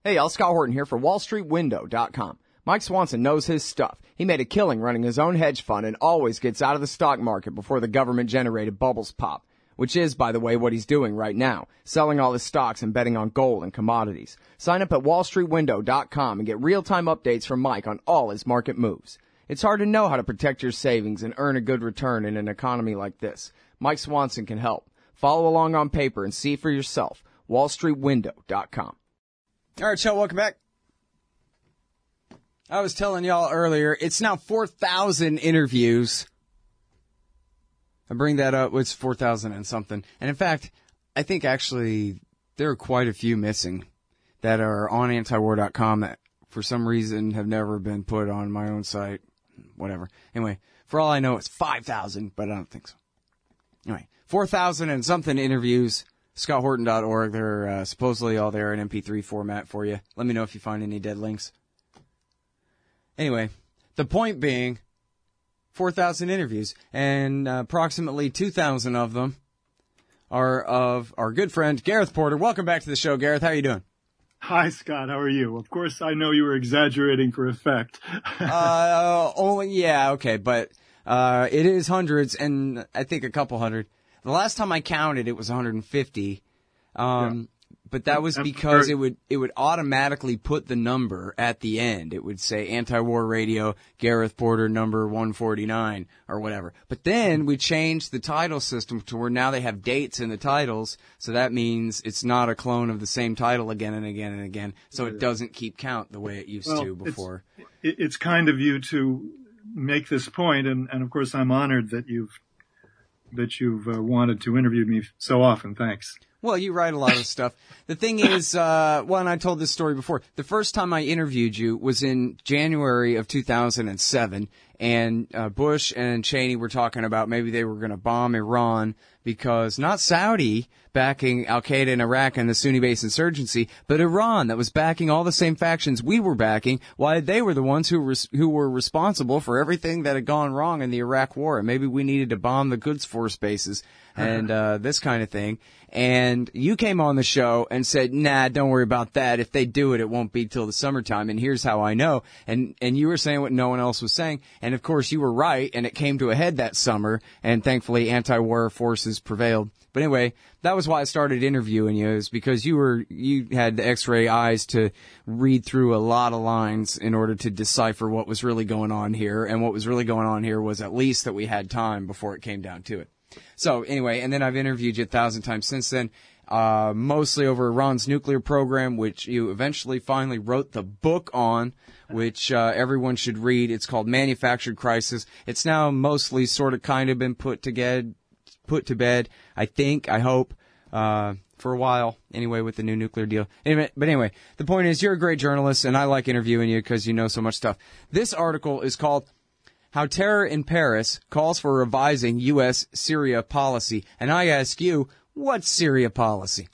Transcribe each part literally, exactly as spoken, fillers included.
Hey, y'all, Scott Horton here for Wall Street Window dot com. Mike Swanson knows his stuff. He made a killing running his own hedge fund and always gets out of the stock market before the government-generated bubbles pop, which is, by the way, what he's doing right now, selling all his stocks and betting on gold and commodities. Sign up at Wall Street Window dot com and get real-time updates from Mike on all his market moves. It's hard to know how to protect your savings and earn a good return in an economy like this. Mike Swanson can help. Follow along on paper and see for yourself. Wall Street Window dot com. All right, y'all, welcome back. I was telling y'all earlier, it's now four thousand interviews. I bring that up, it's four thousand and something. And in fact, I think actually there are quite a few missing that are on anti war dot com that for some reason have never been put on my own site. Whatever. Anyway, for all I know, it's five thousand, but I don't think so. Anyway, four thousand and something interviews. Scott Horton dot org. They're uh, supposedly all there in M P three format for you. Let me know if you find any dead links. Anyway, the point being, four thousand interviews, and uh, approximately two thousand of them are of our good friend, Gareth Porter. Welcome back to the show, Gareth. How are you doing? Hi, Scott. How are you? Of course, I know you were exaggerating for effect. uh, only, yeah, okay, but uh, it is hundreds, and I think a couple hundred. The last time I counted, it was one hundred fifty, um, yeah. But that was because it would it would automatically put the number at the end. It would say Anti-War Radio, Gareth Porter, number one forty-nine, or whatever. But then we changed the title system to where now they have dates in the titles, so that means it's not a clone of the same title again and again and again, so it doesn't keep count the way it used well, to before. It's, it's kind of you to make this point, and, and of course I'm honored that you've that you've uh, wanted to interview me so often. Thanks. Well, you write a lot of stuff. The thing is, uh, well, and I told this story before, the first time I interviewed you was in January of two thousand seven, and uh, Bush and Cheney were talking about maybe they were going to bomb Iran because not Saudi backing al-Qaeda in Iraq and the Sunni-based insurgency, but Iran that was backing all the same factions we were backing, why they were the ones who, res- who were responsible for everything that had gone wrong in the Iraq war, and maybe we needed to bomb the Quds Force bases and uh, this kind of thing. And you came on the show and said, nah, don't worry about that. If they do it, it won't be till the summertime, and here's how I know. And and you were saying what no one else was saying, and of course you were right, and it came to a head that summer, and thankfully anti-war forces prevailed. But anyway, that was why I started interviewing you, is because you were you had the X-ray eyes to read through a lot of lines in order to decipher what was really going on here, and what was really going on here was at least that we had time before it came down to it. So anyway, and then I've interviewed you a thousand times since then, uh, mostly over Iran's nuclear program, which you eventually finally wrote the book on, which uh, everyone should read. It's called Manufactured Crisis. It's now mostly sort of kind of been put together, put to bed, I think, I hope, uh, for a while, anyway, with the new nuclear deal. Anyway, but anyway, the point is you're a great journalist, and I like interviewing you because you know so much stuff. This article is called How Terror in Paris Calls for Revising U S Syria Policy. And I ask you, what's Syria policy?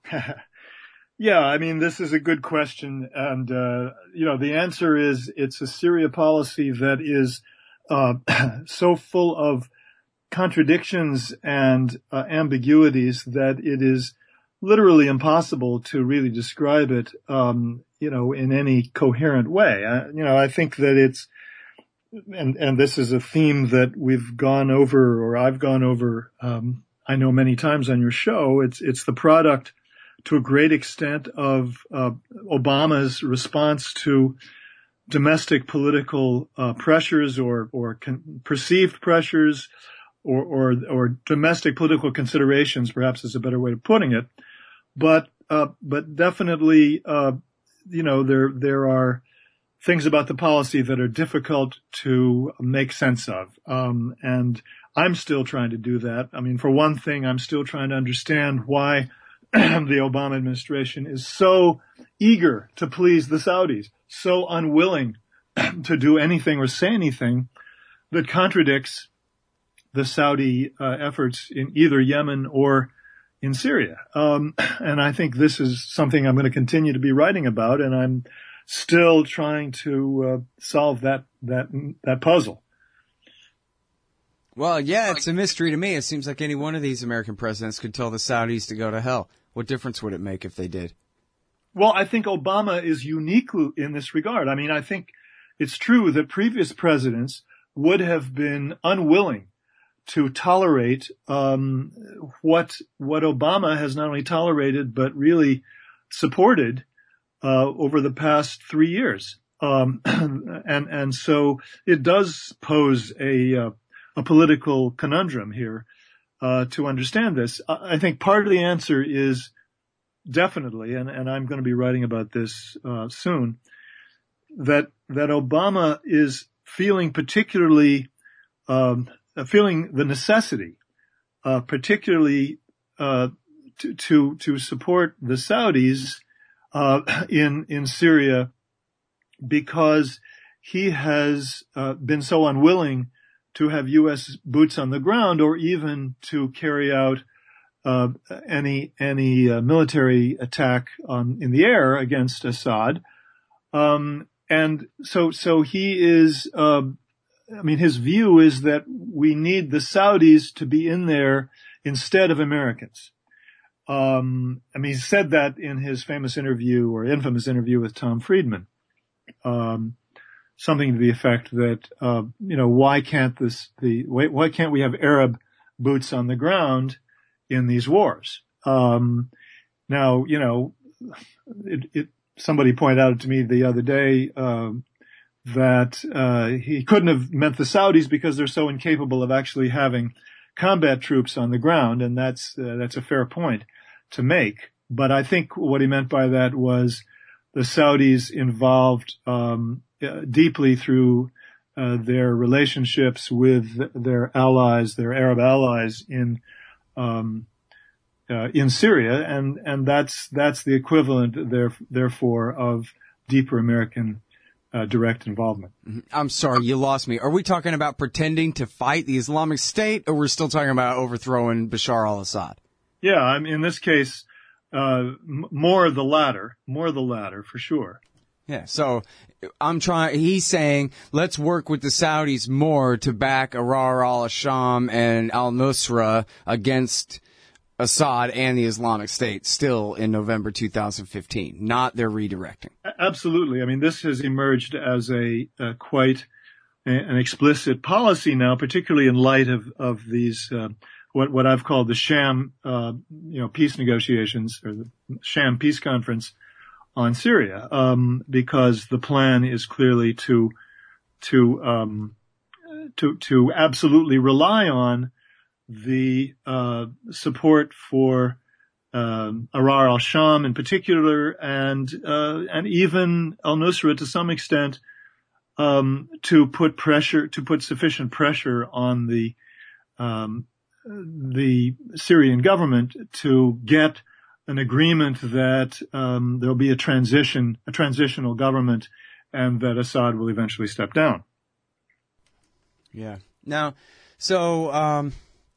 Yeah, I mean, this is a good question. And, uh, you know, the answer is it's a Syria policy that is uh, so full of contradictions and uh, ambiguities that it is literally impossible to really describe it, um, you know, in any coherent way. I, you know, I think that it's And, and this is a theme that we've gone over, or I've gone over, um, I know many times on your show. It's, it's the product to a great extent of, uh, Obama's response to domestic political, uh, pressures or, or con- perceived pressures or, or, or domestic political considerations, perhaps is a better way of putting it. But, uh, but definitely, uh, you know, there, there are things about the policy that are difficult to make sense of. Um, and I'm still trying to do that. I mean, for one thing, I'm still trying to understand why the Obama administration is so eager to please the Saudis, so unwilling to do anything or say anything that contradicts the Saudi uh, efforts in either Yemen or in Syria. Um, and I think this is something I'm going to continue to be writing about, and I'm still trying to uh, solve that that that puzzle. Well, yeah, it's a mystery to me. It seems like any one of these American presidents could tell the Saudis to go to hell. What difference would it make if they did? Well, I think Obama is unique in this regard. I mean, I think it's true that previous presidents would have been unwilling to tolerate um, what what Obama has not only tolerated but really supported uh, over the past three years. Um, and and so it does pose a uh, a political conundrum here uh, to understand this. I think part of the answer is definitely, and, and I'm going to be writing about this uh, soon, that that Obama is feeling particularly um, feeling the necessity, uh, particularly uh, to, to to support the Saudis uh, in in Syria, because he has uh, been so unwilling to have U S boots on the ground, or even to carry out uh, any any uh, military attack on in the air against Assad. Um, and so so he is. Uh, I mean, his view is that we need the Saudis to be in there instead of Americans. Um, I mean, he said that in his famous interview or infamous interview with Tom Friedman. Um, something to the effect that, uh, you know, why can't this, the, why, why can't we have Arab boots on the ground in these wars? Um, now, you know, it, it, somebody pointed out to me the other day, um, that, uh, he couldn't have meant the Saudis because they're so incapable of actually having combat troops on the ground. And that's, uh, that's a fair point to make. But I think what he meant by that was the Saudis involved, um, uh, deeply through, uh, their relationships with their allies, their Arab allies in, um, uh, in Syria. And, and that's, that's the equivalent there, therefore of deeper American Uh, direct involvement. I'm sorry, you lost me. Are we talking about pretending to fight the Islamic State, or we're still talking about overthrowing Bashar al-Assad? Yeah, I mean, in this case, uh, m- more the latter, more the latter for sure. Yeah, so I'm trying, he's saying, let's work with the Saudis more to back Ahrar al-Sham and al-Nusra against Assad and the Islamic State still in November two thousand fifteen, not their redirecting. Absolutely. I mean, this has emerged as a, a quite a, an explicit policy now, particularly in light of, of these, uh, what, what I've called the sham, uh, you know, peace negotiations or the sham peace conference on Syria, um, because the plan is clearly to, to, um, to, to absolutely rely on the, uh, support for, Um, Ahrar al-Sham in particular, and uh, and even al-Nusra to some extent, um, to put pressure, to put sufficient pressure on the um, the Syrian government to get an agreement that um, there'll be a transition, a transitional government, and that Assad will eventually step down. Yeah. Now, so. Um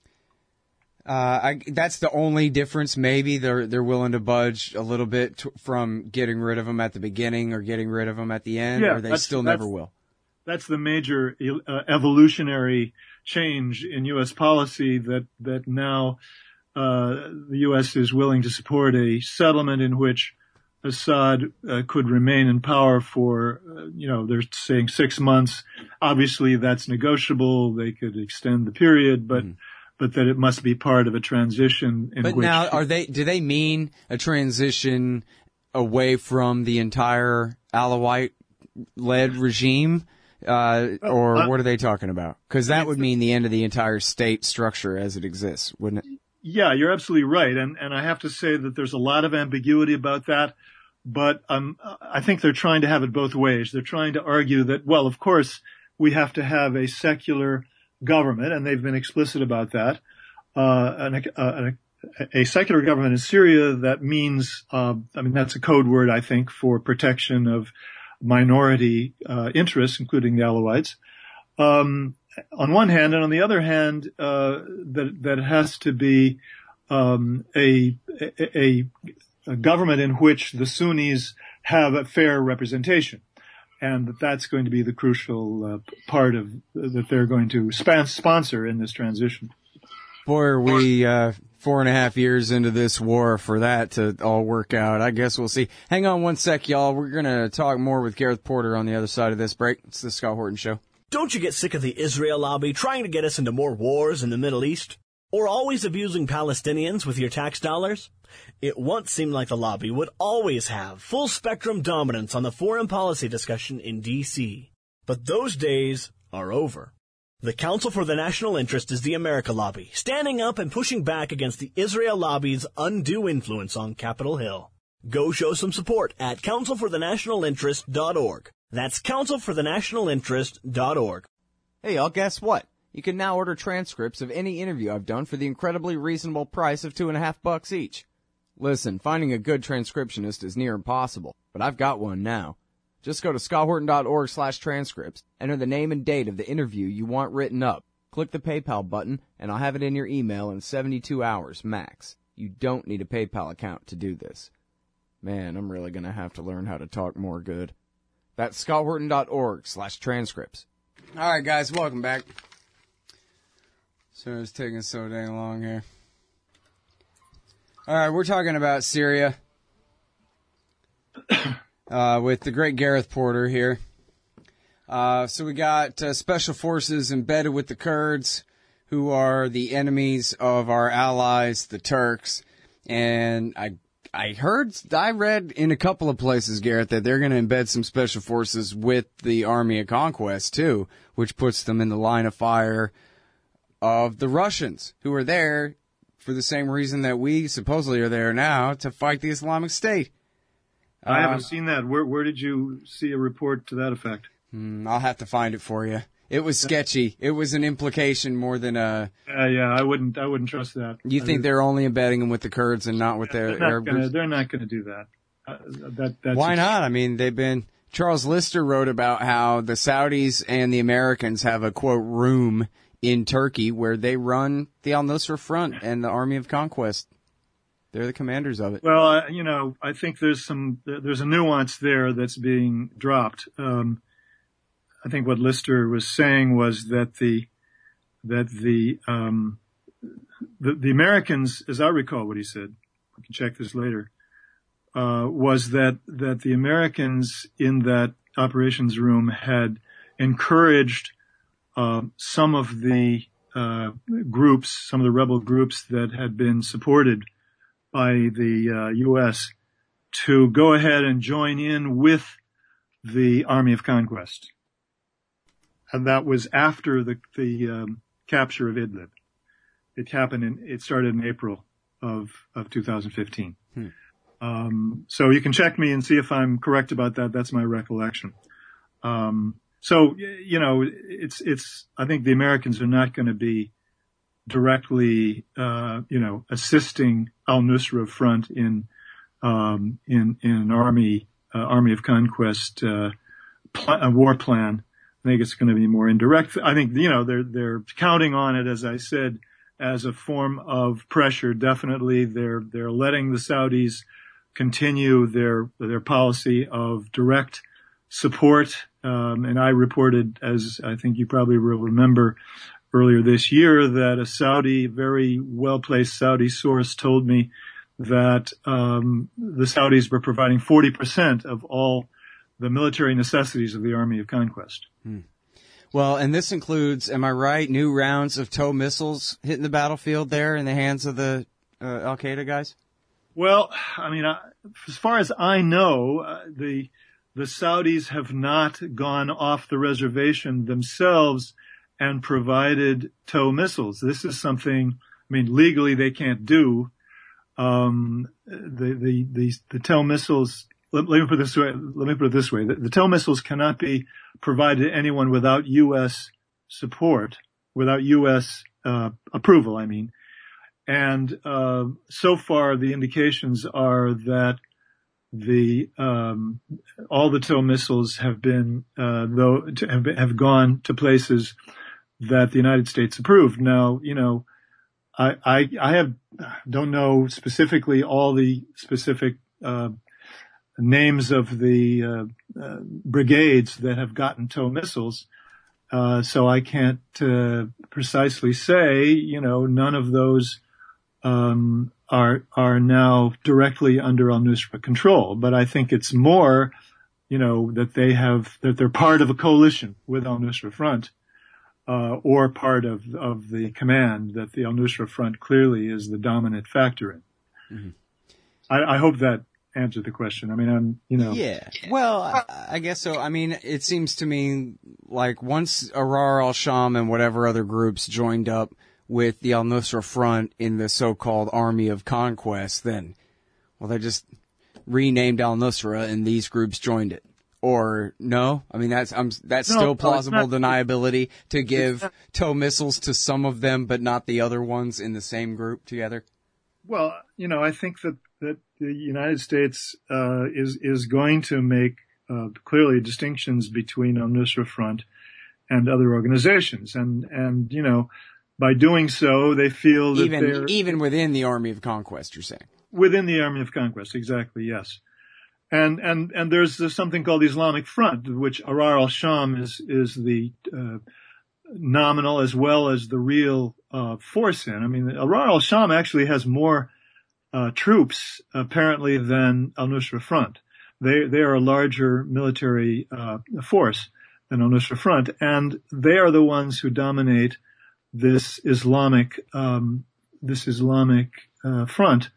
Uh, I, that's the only difference. Maybe they're they're willing to budge a little bit to, from getting rid of them at the beginning or getting rid of them at the end, yeah, or they still never will. That's the major uh, evolutionary change in U S policy, that that now uh, the U S is willing to support a settlement in which Assad uh, could remain in power for, uh, you know, they're saying six months. Obviously, that's negotiable. They could extend the period, but. Mm. But that it must be part of a transition in but which. But now, are they? Do they mean a transition away from the entire Alawite-led regime, uh, or uh, what are they talking about? Because that would mean the end of the entire state structure as it exists, wouldn't it? Yeah, you're absolutely right, and and I have to say that there's a lot of ambiguity about that. But um, I think they're trying to have it both ways. They're trying to argue that, well, of course, we have to have a secular government, and they've been explicit about that. Uh, an, a, a secular government in Syria, that means, uh, I mean, that's a code word, I think, for protection of minority uh, interests, including the Alawites. Um, on one hand, and on the other hand, uh, that that has to be um, a, a a government in which the Sunnis have a fair representation. And that that's going to be the crucial uh, part of uh, that they're going to sp- sponsor in this transition. Boy, are we uh, four and a half years into this war for that to all work out. I guess we'll see. Hang on one sec, y'all. We're going to talk more with Gareth Porter on the other side of this break. It's the Scott Horton Show. Don't you get sick of the Israel lobby trying to get us into more wars in the Middle East? Or always abusing Palestinians with your tax dollars? It once seemed like the lobby would always have full-spectrum dominance on the foreign policy discussion in D C But those days are over. The Council for the National Interest is the America lobby, standing up and pushing back against the Israel lobby's undue influence on Capitol Hill. Go show some support at council for the national interest dot org. That's council for the national interest dot org. Hey, y'all, guess what? You can now order transcripts of any interview I've done for the incredibly reasonable price of two and a half bucks each. Listen, finding a good transcriptionist is near impossible, but I've got one now. Just go to scott horton dot org slash transcripts, enter the name and date of the interview you want written up, click the PayPal button, and I'll have it in your email in seventy-two hours max. You don't need a PayPal account to do this. Man, I'm really going to have to learn how to talk more good. That's scott horton dot org slash transcripts. All right, guys, welcome back. So it's taking so dang long here. All right, we're talking about Syria uh, with the great Gareth Porter here. Uh, so we got uh, special forces embedded with the Kurds, who are the enemies of our allies, the Turks. And I I heard, I read in a couple of places, Gareth, that they're going to embed some special forces with the Army of Conquest, too, which puts them in the line of fire of the Russians, who are there for the same reason that we supposedly are there now, to fight the Islamic State. I haven't um, seen that. Where where did you see a report to that effect? Hmm, I'll have to find it for you. It was sketchy. It was an implication more than a... Uh, yeah, I wouldn't I wouldn't trust that. You think they're only embedding them with the Kurds and not with they're the not Arab gonna, groups? They're not going to do that. Uh, that that's Why not? I mean, they've been... Charles Lister wrote about how the Saudis and the Americans have a, quote, room in Turkey where they run the al-Nusra Front and the Army of Conquest. They're the commanders of it. Well, uh, you know, I think there's some there's a nuance there that's being dropped. Um, I think what Lister was saying was that the that the, um, the the Americans, as I recall what he said, we can check this later, uh, was that that the Americans in that operations room had encouraged uh, some of the uh, groups, some of the rebel groups that had been supported by the uh, U S to go ahead and join in with the Army of Conquest. And that was after the, the um, capture of Idlib. It happened in, it started in April of, of two thousand fifteen. Hmm. Um, so you can check me and see if I'm correct about that. That's my recollection. Um, so, you know, it's, it's, I think the Americans are not going to be directly, uh, you know, assisting al-Nusra Front in, um, in, in an army, uh, Army of Conquest, uh, pl- a war plan. I think it's going to be more indirect. I think, you know, they're, they're counting on it, as I said, as a form of pressure. Definitely they're, they're letting the Saudis continue their, their policy of direct support. Um, and I reported, as I think you probably will remember, earlier this year, that a Saudi, very well-placed Saudi source told me that um, the Saudis were providing forty percent of all the military necessities of the Army of Conquest. Hmm. Well, and this includes, am I right, new rounds of TOW missiles hitting the battlefield there in the hands of the uh, Al-Qaeda guys? Well, I mean, I, as far as I know, uh, the the Saudis have not gone off the reservation themselves and provided TOW missiles. This is something, I mean, legally they can't do. Um, the, the, the, the TOW missiles, let, let me put it this way, let me put it this way. The, the TOW missiles cannot be provided to anyone without U S support, without U S, uh, approval, I mean. And, uh, so far the indications are that the, um, all the TOW missiles have been, uh, though, have, been, have gone to places that the United States approved. Now, you know, I, I, I have, don't know specifically all the specific, uh, names of the, uh, uh, brigades that have gotten TOW missiles. Uh, so I can't uh, precisely say, you know, none of those um, are are now directly under al-Nusra control. But I think it's more, you know, that they have that they're part of a coalition with al-Nusra Front, uh, or part of of the command that the al-Nusra Front clearly is the dominant factor in. Mm-hmm. I, I hope that answered the question. I mean, I'm, you know. Yeah. Well, I, I guess so. I mean, it seems to me like once Ahrar al-Sham and whatever other groups joined up with the al-Nusra Front in the so-called Army of Conquest, then, well, they just renamed al-Nusra and these groups joined it. Or no? I mean, that's um, that's no, still plausible no, deniability to give tow missiles to some of them, but not the other ones in the same group together. Well, you know, I think that, that the United States uh, is is going to make uh, clearly distinctions between al-Nusra Front and other organizations, and and you know, by doing so, they feel that even they're even within the Army of Conquest. You're saying within the Army of Conquest, exactly, yes. And and and there's, there's something called the Islamic Front, which Ahrar al-Sham is is the uh, nominal as well as the real uh, force in. I mean, Ahrar al-Sham actually has more uh, troops apparently than al-Nusra Front. They they are a larger military uh, force than al-Nusra Front, and they are the ones who dominate this Islamic um, this Islamic uh, front,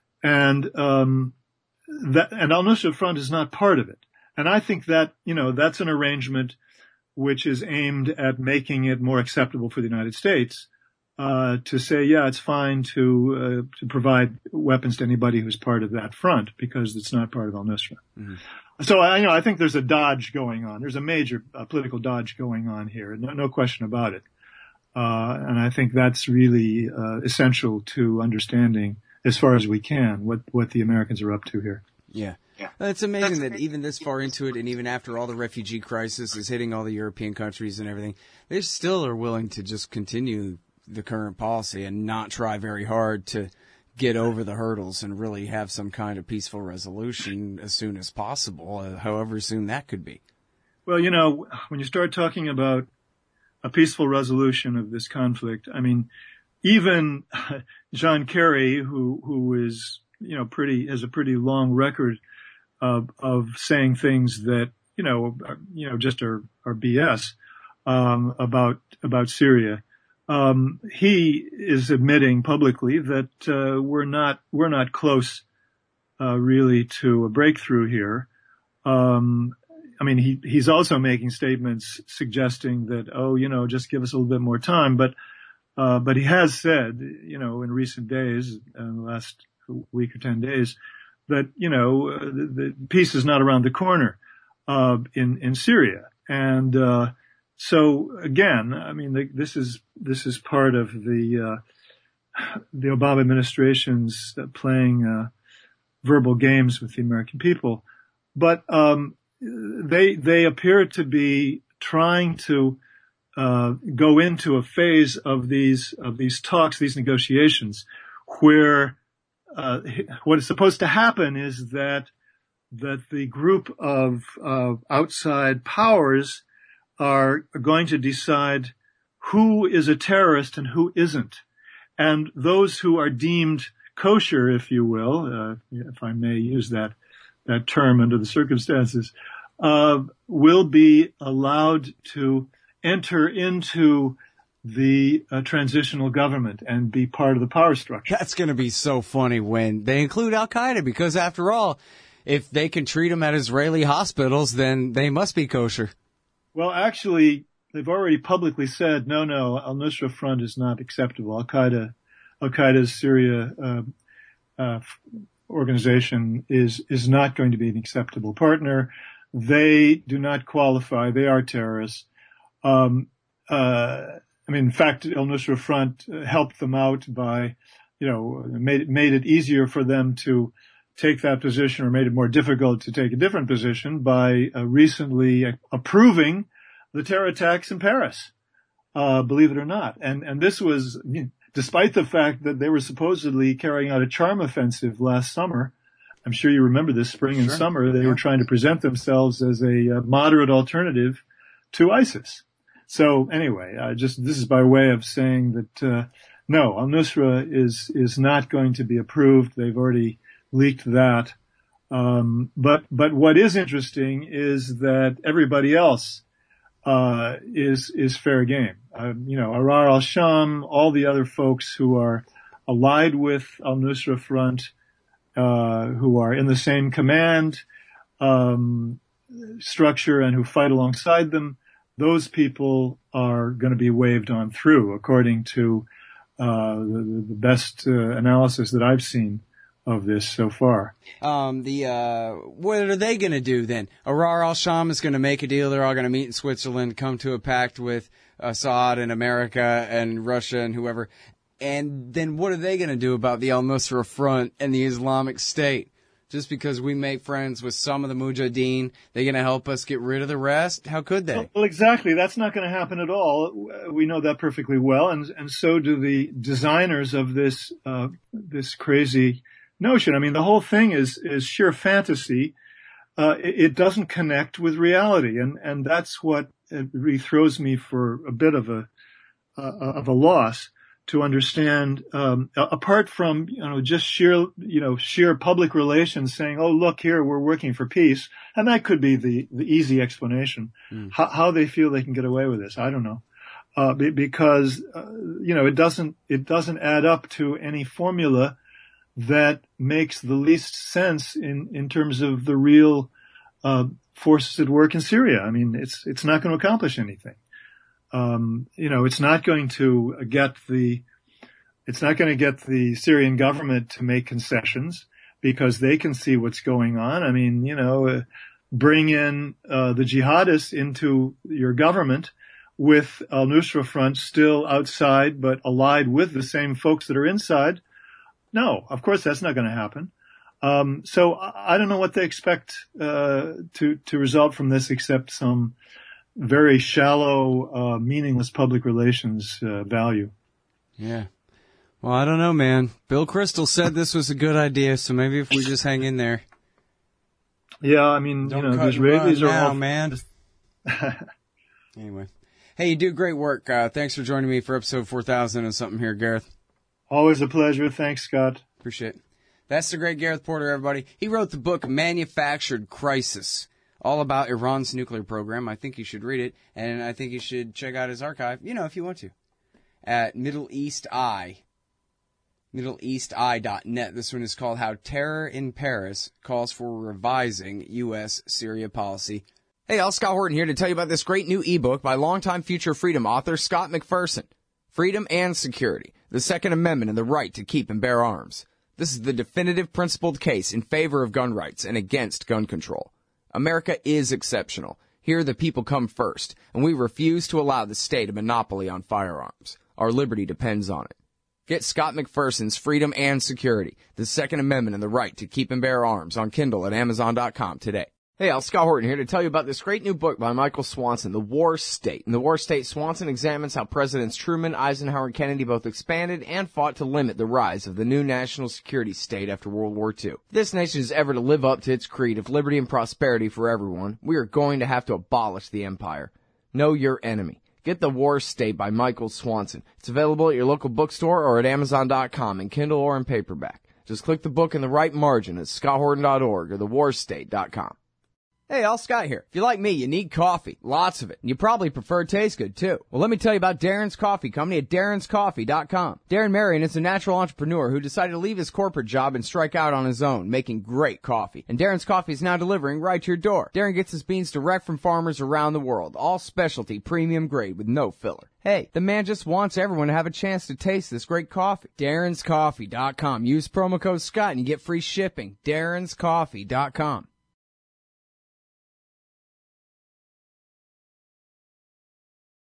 and um, that and al-Nusra Front is not part of it. And I think that, you know, that's an arrangement which is aimed at making it more acceptable for the United States uh, to say, yeah, it's fine to uh, to provide weapons to anybody who's part of that front because it's not part of al-Nusra. Mm-hmm. So I, you know, I think there's a dodge going on. There's a major uh, political dodge going on here, no, no question about it. Uh, and I think that's really uh, essential to understanding, as far as we can, what what the Americans are up to here. Yeah. Yeah. It's amazing that even this far into it, and even after all the refugee crisis is hitting all the European countries and everything, they still are willing to just continue the current policy and not try very hard to get over the hurdles and really have some kind of peaceful resolution as soon as possible, uh, however soon that could be. Well, you know, when you start talking about a peaceful resolution of this conflict, I mean, even John Kerry, who who is, you know, pretty has a pretty long record of of saying things that, you know, are, you know, just are are B S um, about about Syria. Um, he is admitting publicly that uh, we're not we're not close uh, really to a breakthrough here. Um, I mean, he he's also making statements suggesting that, oh, you know, just give us a little bit more time, but. Uh, but he has said, you know, in recent days, in the last week or ten days, that, you know, uh, the, the peace is not around the corner uh, in in Syria. And uh, so, again, I mean, the, this is this is part of the uh, the Obama administration's uh, playing uh, verbal games with the American people. But um, they they appear to be trying to Uh, go into a phase of these of these talks, these negotiations, where uh, what is supposed to happen is that that the group of uh, outside powers are going to decide who is a terrorist and who isn't, and those who are deemed kosher, if you will, uh, if I may use that that term under the circumstances, uh, will be allowed to enter into the uh, transitional government and be part of the power structure. That's going to be so funny when they include Al-Qaeda, because after all, if they can treat them at Israeli hospitals, then they must be kosher. Well, actually, they've already publicly said, no, no, al-Nusra Front is not acceptable. Al-Qaeda, Al-Qaeda's Syria uh, uh, organization is is not going to be an acceptable partner. They do not qualify. They are terrorists. Um, uh, I mean, in fact, al-Nusra Front helped them out by, you know, made, made it easier for them to take that position, or made it more difficult to take a different position by uh, recently approving the terror attacks in Paris, uh, believe it or not. And, and this was, you know, despite the fact that they were supposedly carrying out a charm offensive last summer. I'm sure you remember this spring and sure. summer. They yeah. were trying to present themselves as a uh, moderate alternative to ISIS. So anyway, uh, just this is by way of saying that uh, no, al-Nusra is is not going to be approved. They've already leaked that. Um, but but what is interesting is that everybody else uh, is is fair game. Uh, you know, Ahrar al-Sham, all the other folks who are allied with al-Nusra Front, uh, who are in the same command um, structure and who fight alongside them, those people are going to be waved on through, according to uh, the, the best uh, analysis that I've seen of this so far. Um, the uh, what are they going to do then? Ahrar al-Sham is going to make a deal. They're all going to meet in Switzerland, come to a pact with Assad and America and Russia and whoever. And then what are they going to do about the al-Nusra Front and the Islamic State? Just because we make friends with some of the Mujahideen, they're going to help us get rid of the rest? How could they? Well, exactly. That's not going to happen at all. We know that perfectly well, and and so do the designers of this uh, this crazy notion. I mean, the whole thing is is sheer fantasy. Uh, it, it doesn't connect with reality, and and that's what it really throws me for a bit of a uh, of a loss. To understand, um, apart from, you know, just sheer, you know, sheer public relations saying, oh, look here, we're working for peace. And that could be the, the easy explanation. Mm. How, how they feel they can get away with this, I don't know. Uh, be, because, uh, you know, it doesn't, it doesn't add up to any formula that makes the least sense in, in terms of the real, uh, forces at work in Syria. I mean, it's, it's not going to accomplish anything. Um, you know, it's not going to get the, it's not going to get the Syrian government to make concessions because they can see what's going on. I mean, you know, uh, bring in, uh, the jihadists into your government with al-Nusra Front still outside, but allied with the same folks that are inside. No, of course that's not going to happen. Um, so I, I don't know what they expect, uh, to, to result from this except some very shallow, uh, meaningless public relations uh, value. Yeah. Well, I don't know, man. Bill Kristol said this was a good idea, so maybe if we just hang in there. Yeah, I mean, don't you know, cut these radios are now, all... man. Anyway. Hey, you do great work. Uh, thanks for joining me for episode four thousand and something here, Gareth. Always a pleasure. Thanks, Scott. Appreciate it. That's the great Gareth Porter, everybody. He wrote the book Manufactured Crisis, all about Iran's nuclear program. I think you should read it, and I think you should check out his archive, you know, if you want to, at Middle East Eye, middle east eye dot net. This one is called How Terror in Paris Calls for Revising U S Syria Policy. Hey, all, Scott Horton here to tell you about this great new ebook by longtime Future Freedom author Scott McPherson. Freedom and Security, the Second Amendment and the Right to Keep and Bear Arms. This is the definitive principled case in favor of gun rights and against gun control. America is exceptional. Here the people come first, and we refuse to allow the state a monopoly on firearms. Our liberty depends on it. Get Scott McPherson's Freedom and Security, the Second Amendment and the Right to Keep and Bear Arms on Kindle at amazon dot com today. Hey, Al, Scott Horton here to tell you about this great new book by Michael Swanson, The War State. In The War State, Swanson examines how Presidents Truman, Eisenhower, and Kennedy both expanded and fought to limit the rise of the new national security state after World War Two. If this nation is ever to live up to its creed of liberty and prosperity for everyone, we are going to have to abolish the empire. Know your enemy. Get The War State by Michael Swanson. It's available at your local bookstore or at amazon dot com in Kindle or in paperback. Just click the book in the right margin at scott horton dot org or the war state dot com. Hey, all, Scott here. If you're like me, you need coffee. Lots of it. And you probably prefer it tastes good, too. Well, let me tell you about Darren's Coffee Company at darrens coffee dot com. Darren Marion is a natural entrepreneur who decided to leave his corporate job and strike out on his own, making great coffee. And Darren's Coffee is now delivering right to your door. Darren gets his beans direct from farmers around the world. All specialty, premium grade with no filler. Hey, the man just wants everyone to have a chance to taste this great coffee. darrens coffee dot com. Use promo code Scott and you get free shipping. darrens coffee dot com.